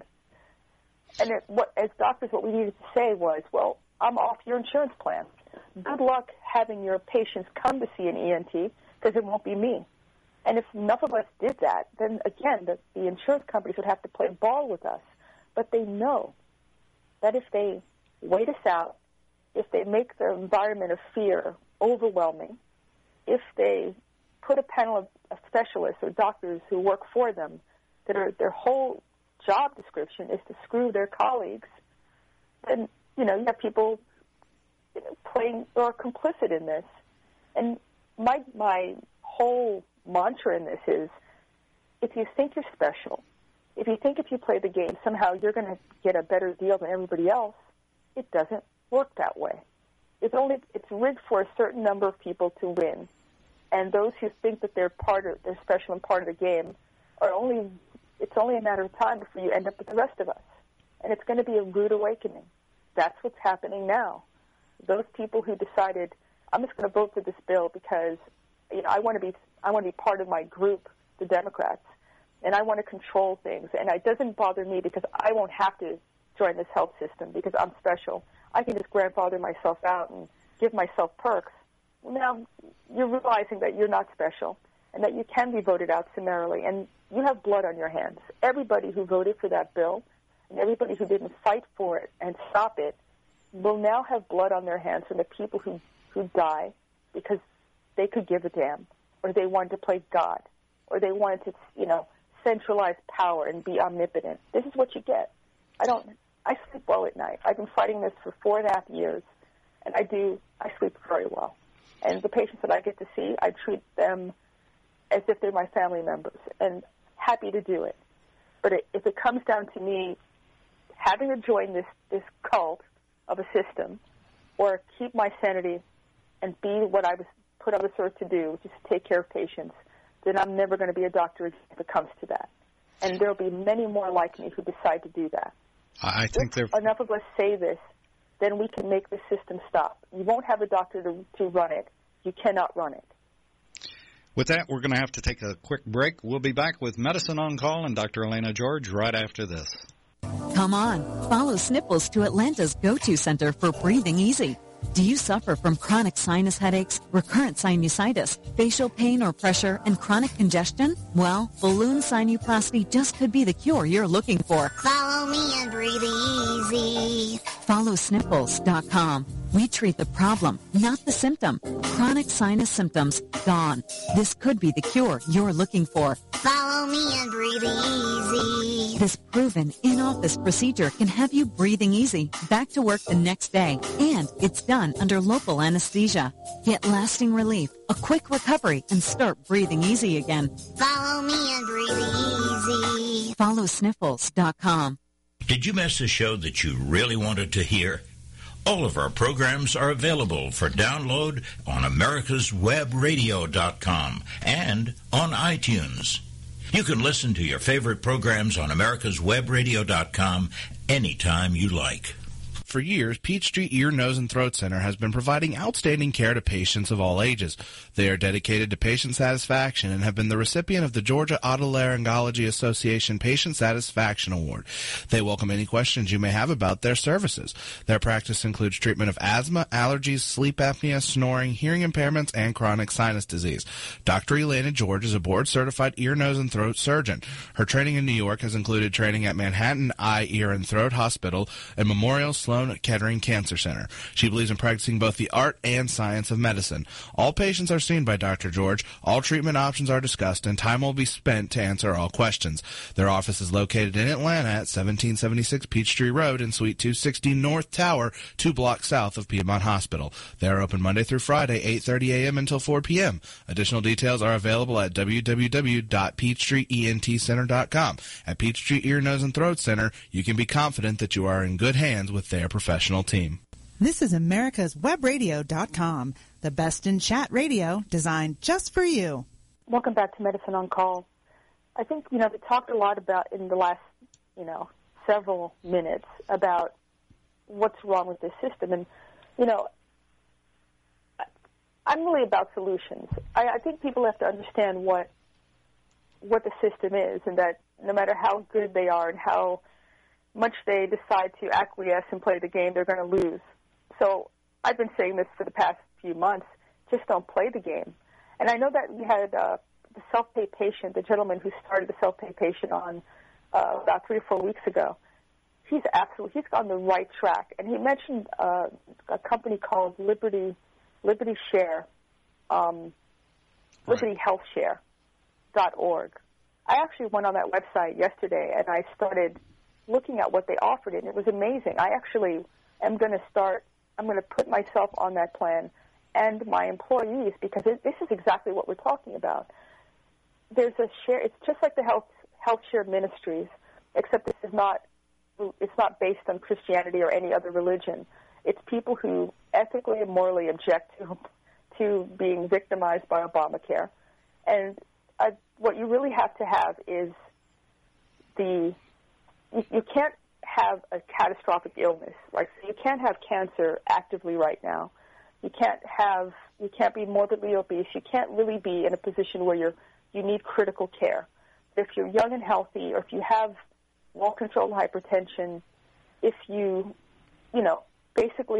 And as doctors, what we needed to say was, well, I'm off your insurance plan. Good luck having your patients come to see an ENT because it won't be me. And if enough of us did that, then, again, the insurance companies would have to play ball with us. But they know that if they wait us out, if they make the environment of fear overwhelming, if they put a panel of specialists or doctors who work for them that their whole job description is to screw their colleagues, then, you have people playing or complicit in this. And my whole mantra in this is, if you think you're special, if you think if you play the game, somehow you're going to get a better deal than everybody else, it doesn't work that way. It's rigged for a certain number of people to win, and those who think that they're special and part of the game it's only a matter of time before you end up with the rest of us, and it's going to be a rude awakening. That's what's happening now. Those people who decided, I'm just going to vote for this bill because I want to be part of my group, the Democrats. And I want to control things. And it doesn't bother me because I won't have to join this health system because I'm special. I can just grandfather myself out and give myself perks. Now, you're realizing that you're not special and that you can be voted out summarily. And you have blood on your hands. Everybody who voted for that bill and everybody who didn't fight for it and stop it will now have blood on their hands from the people who die because they could give a damn, or they wanted to play God, or they wanted to, centralize power and be omnipotent. This is what you get. I sleep well at night. I've been fighting this for 4.5 years, and I sleep very well. And the patients that I get to see, I treat them as if they're my family members, and happy to do it. But if it comes down to me having to join this cult of a system or keep my sanity and be what I was put on this earth to do, which is to take care of patients, then I'm never going to be a doctor if it comes to that. And there will be many more like me who decide to do that. I think if enough of us say this, then we can make the system stop. You won't have a doctor to run it. You cannot run it. With that, we're going to have to take a quick break. We'll be back with Medicine on Call and Dr. Elena George right after this. Come on, follow Sniffles to Atlanta's go-to center for breathing easy. Do you suffer from chronic sinus headaches, recurrent sinusitis, facial pain or pressure, and chronic congestion? Well, balloon sinuplasty just could be the cure you're looking for. Follow me and breathe easy. Follow Sniffles.com. We treat the problem, not the symptom. Chronic sinus symptoms, gone. This could be the cure you're looking for. Follow me and breathe easy. This proven in-office procedure can have you breathing easy, back to work the next day, and it's done under local anesthesia. Get lasting relief, a quick recovery, and start breathing easy again. Follow me and breathe easy. Follow Sniffles.com. Did you miss a show that you really wanted to hear? All of our programs are available for download on americaswebradio.com and on iTunes. You can listen to your favorite programs on americaswebradio.com anytime you like. For years, Peachtree Ear, Nose, and Throat Center has been providing outstanding care to patients of all ages. They are dedicated to patient satisfaction and have been the recipient of the Georgia Otolaryngology Association Patient Satisfaction Award. They welcome any questions you may have about their services. Their practice includes treatment of asthma, allergies, sleep apnea, snoring, hearing impairments, and chronic sinus disease. Dr. Elena George is a board-certified ear, nose, and throat surgeon. Her training in New York has included training at Manhattan Eye, Ear, and Throat Hospital and Memorial Sloan Kettering Cancer Center. She believes in practicing both the art and science of medicine. All patients are seen by Dr. George. All treatment options are discussed, and time will be spent to answer all questions. Their office is located in Atlanta at 1776 Peachtree Road in Suite 260 North Tower, 2 blocks south of Piedmont Hospital. They are open Monday through Friday, 8:30 a.m. until 4 p.m. Additional details are available at www.peachtreeentcenter.com. At Peachtree Ear, Nose, and Throat Center, you can be confident that you are in good hands with their professional team. This is americaswebradio.com, the best in chat radio designed just for you. Welcome back to Medicine on Call. I think, we talked a lot about in the last, several minutes about what's wrong with this system. And, I'm really about solutions. I think people have to understand what the system is, and that no matter how good they are and how much they decide to acquiesce and play the game, they're going to lose. So I've been saying this for the past few months, just don't play the game. And I know that we had the self-pay patient, the gentleman who started the self-pay patient on about 3 or 4 weeks ago. He's on the right track. And he mentioned a company called Liberty Share, LibertyHealthShare.org. I actually went on that website yesterday, and I started looking at what they offered, and it was amazing. I actually am going to put myself on that plan and my employees, because this is exactly what we're talking about. There's a share. It's just like the Health Share Ministries, except it's not based on Christianity or any other religion. It's people who ethically and morally object to being victimized by Obamacare. And what you really have to have is you can't have a catastrophic illness. Like, so you can't have cancer actively right now. You can't be morbidly obese. You can't really be in a position where you need critical care. If you're young and healthy, or if you have well-controlled hypertension, if you basically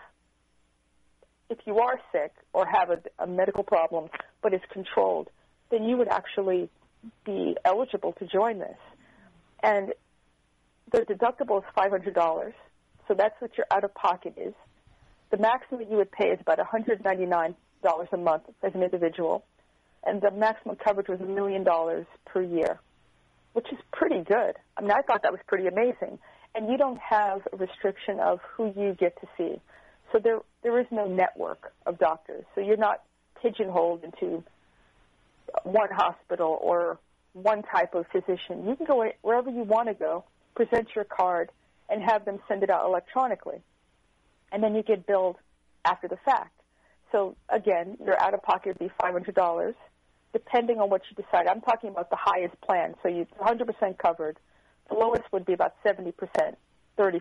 if you are sick or have a medical problem but it's controlled, then you would actually be eligible to join this. And the deductible is $500, so that's what your out-of-pocket is. The maximum you would pay is about $199 a month as an individual, and the maximum coverage was $1 million per year, which is pretty good. I mean, I thought that was pretty amazing. And you don't have a restriction of who you get to see. So there is no network of doctors. So you're not pigeonholed into one hospital or one type of physician. You can go wherever you want to go, present your card, and have them send it out electronically. And then you get billed after the fact. So, again, your out-of-pocket would be $500, depending on what you decide. I'm talking about the highest plan, so you're 100% covered. The lowest would be about 70%, 30%.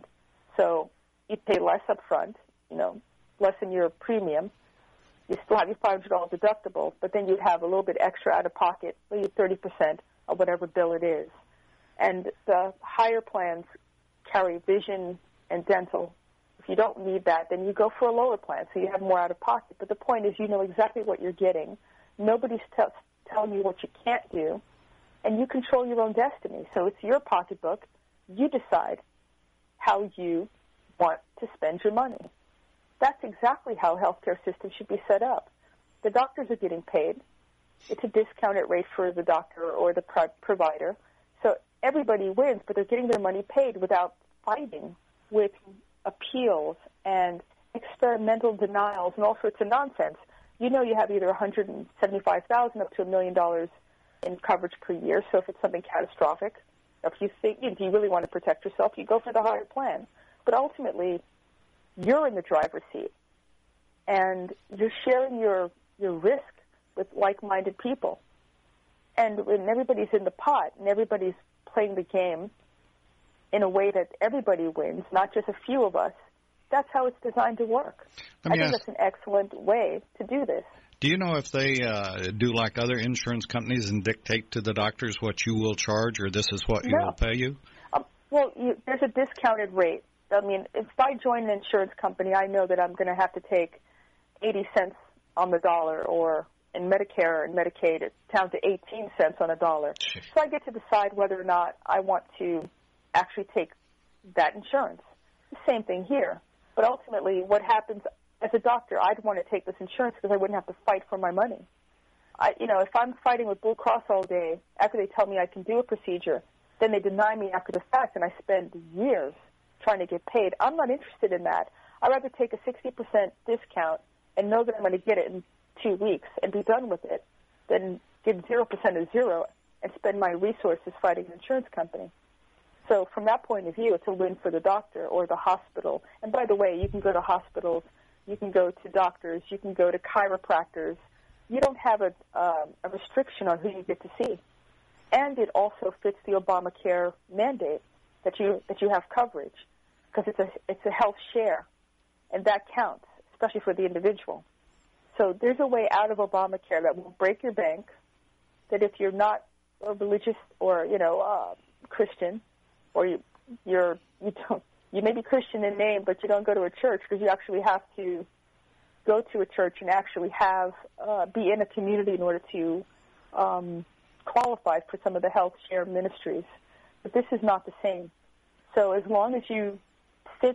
So you'd pay less up front, less in your premium. You still have your $500 deductible, but then you'd have a little bit extra out-of-pocket, maybe 30% of whatever bill it is. And the higher plans carry vision and dental. If you don't need that, then you go for a lower plan, so you have more out-of-pocket. But the point is you know exactly what you're getting. Nobody's telling you what you can't do, and you control your own destiny. So it's your pocketbook. You decide how you want to spend your money. That's exactly how healthcare systems should be set up. The doctors are getting paid. It's a discounted rate for the doctor or the provider. So everybody wins, but they're getting their money paid without fighting with appeals and experimental denials and all sorts of nonsense. You have either $175,000 up to $1 million in coverage per year. So if it's something catastrophic, if you really want to protect yourself, you go for the higher plan. But ultimately, you're in the driver's seat, and you're sharing your risk with like-minded people. And when everybody's in the pot and everybody's playing the game in a way that everybody wins, not just a few of us, that's how it's designed to work. I think that's an excellent way to do this. Do you know if they do like other insurance companies and dictate to the doctors what you will charge, or this is what you will pay you? There's a discounted rate. I mean, if I join an insurance company, I know that I'm going to have to take 80 cents on the dollar, or in Medicare and Medicaid, it's down to 18 cents on a dollar. So I get to decide whether or not I want to actually take that insurance. The same thing here. But ultimately, what happens as a doctor, I'd want to take this insurance because I wouldn't have to fight for my money. If I'm fighting with Blue Cross all day, after they tell me I can do a procedure, then they deny me after the fact, and I spend years trying to get paid. I'm not interested in that. I'd rather take a 60% discount and know that I'm going to get it in 2 weeks and be done with it than give 0% of zero and spend my resources fighting an insurance company. So from that point of view, it's a win for the doctor or the hospital. And by the way, you can go to hospitals, you can go to doctors, you can go to chiropractors. You don't have a restriction on who you get to see. And it also fits the Obamacare mandate that you have coverage, because it's a health share, and that counts, especially for the individual. So there's a way out of Obamacare that won't break your bank, that if you're not a religious or Christian, or you may be Christian in name, but you don't go to a church, because you actually have to go to a church and actually be in a community in order to qualify for some of the health share ministries. But this is not the same. So as long as you fit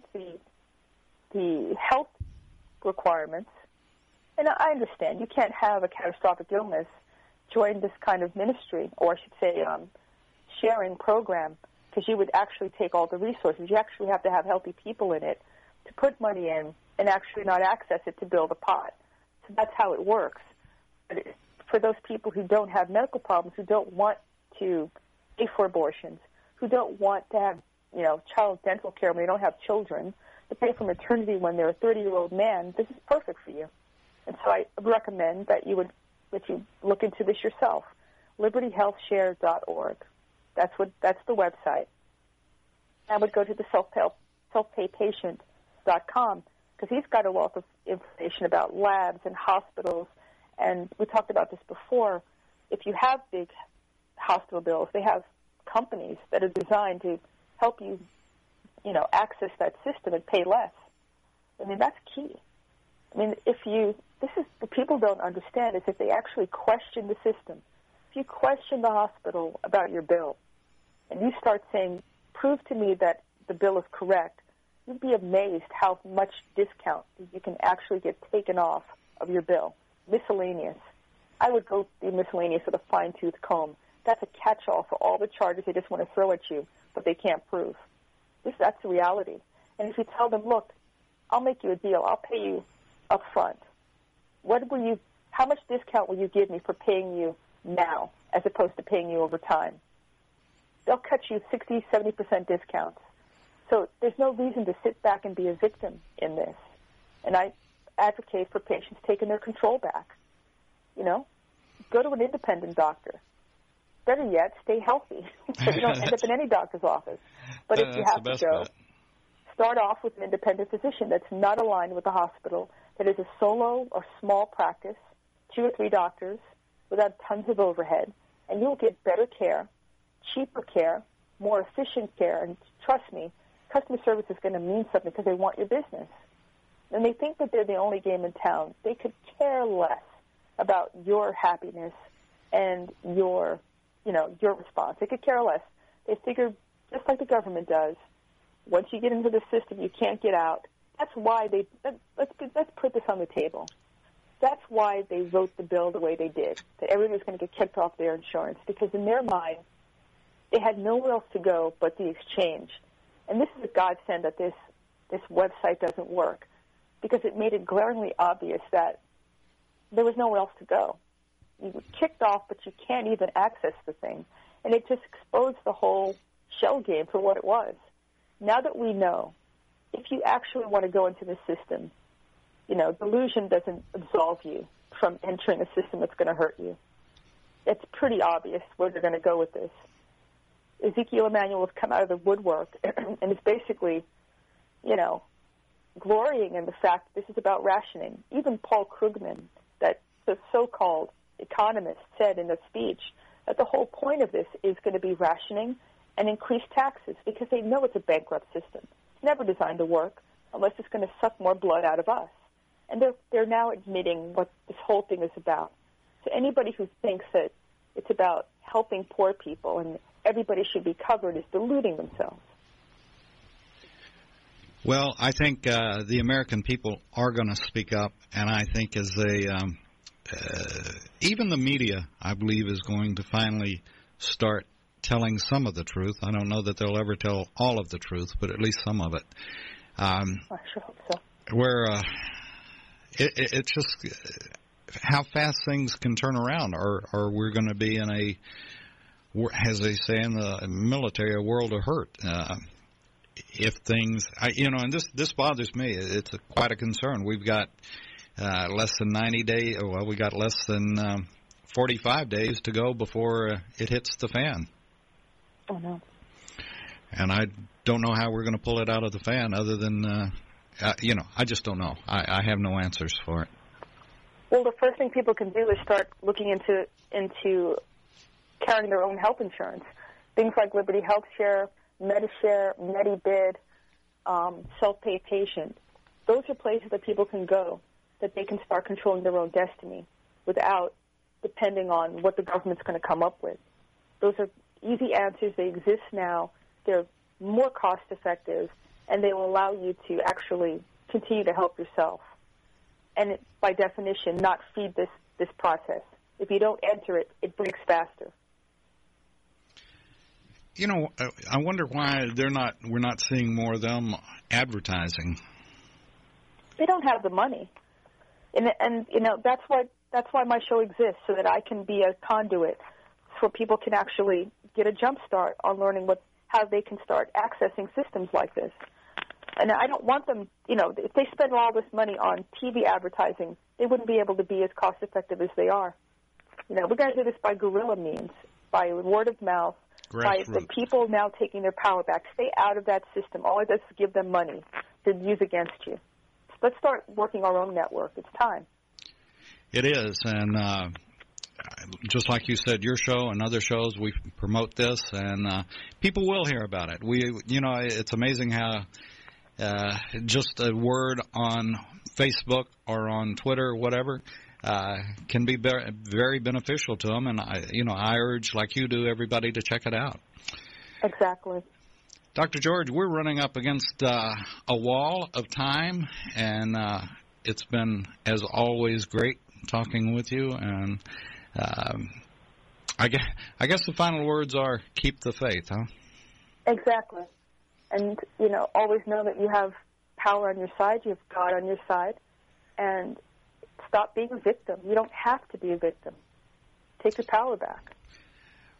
the health requirements, and I understand you can't have a catastrophic illness, join this kind of ministry, or I should say sharing program, because you would actually take all the resources. You actually have to have healthy people in it to put money in and actually not access it to build a pot. So that's how it works. But for those people who don't have medical problems, who don't want to pay for abortions, who don't want to have child dental care when they don't have children, to pay for maternity when they're a 30-year-old man, this is perfect for you. And so I recommend that you look into this yourself. LibertyHealthShare.org. That's the website. I would go to the selfpaypatient.com, because he's got a wealth of information about labs and hospitals. And we talked about this before. If you have big hospital bills, they have companies that are designed to help you, access that system and pay less. I mean, that's key. I mean, this is what people don't understand, is if they actually question the system. If you question the hospital about your bill, and you start saying, prove to me that the bill is correct, you'd be amazed how much discount you can actually get taken off of your bill. Miscellaneous. I would go through miscellaneous with a fine-tooth comb. That's a catch-all for all the charges they just want to throw at you, but they can't prove. That's the reality. And if you tell them, look, I'll make you a deal. I'll pay you up front. How much discount will you give me for paying you now as opposed to paying you over time. They'll cut you 60, 70% discounts. So there's no reason to sit back and be a victim in this. And I advocate for patients taking their control back. You know, go to an independent doctor. Better yet, stay healthy so you don't end up in any doctor's office. But if you have to go, start off with an independent physician that's not aligned with the hospital, that is a solo or small practice, 2 or 3 doctors, without tons of overhead, and you'll get better care, cheaper care, more efficient care. And trust me, customer service is going to mean something because they want your business. And they think that they're the only game in town. They could care less about your happiness and your response. They could care less. They figure, just like the government does, once you get into the system, you can't get out. That's why let's put this on the table. That's why they wrote the bill the way they did, that everybody was going to get kicked off their insurance, because in their mind, they had nowhere else to go but the exchange. And this is a godsend that this website doesn't work, because it made it glaringly obvious that there was nowhere else to go. You were kicked off, but you can't even access the thing. And it just exposed the whole shell game for what it was. Now that we know, if you actually want to go into the system, delusion doesn't absolve you from entering a system that's going to hurt you. It's pretty obvious where they're going to go with this. Ezekiel Emanuel has come out of the woodwork and is basically, glorying in the fact that this is about rationing. Even Paul Krugman, that the so-called economist, said in a speech that the whole point of this is going to be rationing and increased taxes, because they know it's a bankrupt system. It's never designed to work unless it's going to suck more blood out of us. And they're now admitting what this whole thing is about. So anybody who thinks that it's about helping poor people and everybody should be covered is deluding themselves. Well, I think the American people are going to speak up, and I think as even the media, I believe, is going to finally start telling some of the truth. I don't know that they'll ever tell all of the truth, but at least some of it. I sure hope so. Where it's just how fast things can turn around, or we're going to be in a, as they say in the military, a world of hurt. If things, and this bothers me. It's quite a concern. We've got less than 90 days. Well, we got less than 45 days to go before it hits the fan. Oh no! And I don't know how we're going to pull it out of the fan, other than, I just don't know. I have no answers for it. Well, the first thing people can do is start looking into carrying their own health insurance. Things like Liberty Health Share, MediShare, MediBid, self-pay patient. Those are places that people can go, that they can start controlling their own destiny without depending on what the government's going to come up with. Those are easy answers. They exist now. They're more cost-effective, and they will allow you to actually continue to help yourself. And by definition, not feed this process. If you don't enter it, it breaks faster. I wonder why we're not seeing more of them advertising. They don't have the money. And that's why my show exists, so that I can be a conduit so people can actually get a jump start on learning how they can start accessing systems like this. And I don't want them, if they spend all this money on TV advertising, they wouldn't be able to be as cost effective as they are. We're going to do this by guerrilla means, by word of mouth, by the people now taking their power back. Stay out of that system. All it does is give them money to use against you. Let's start working our own network. It's time. It is, and just like you said, your show and other shows, we promote this, and people will hear about it. It's amazing how just a word on Facebook or on Twitter or whatever can be very beneficial to them, and I urge, like you do, everybody to check it out. Exactly. Dr. George, we're running up against a wall of time, and it's been, as always, great talking with you. And I guess the final words are keep the faith, huh? Exactly. And, always know that you have power on your side, you have God on your side, and stop being a victim. You don't have to be a victim. Take your power back.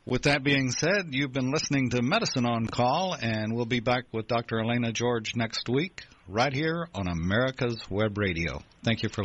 With that being said, you've been listening to Medicine on Call, and we'll be back with Dr. Elena George next week, right here on America's Web Radio. Thank you for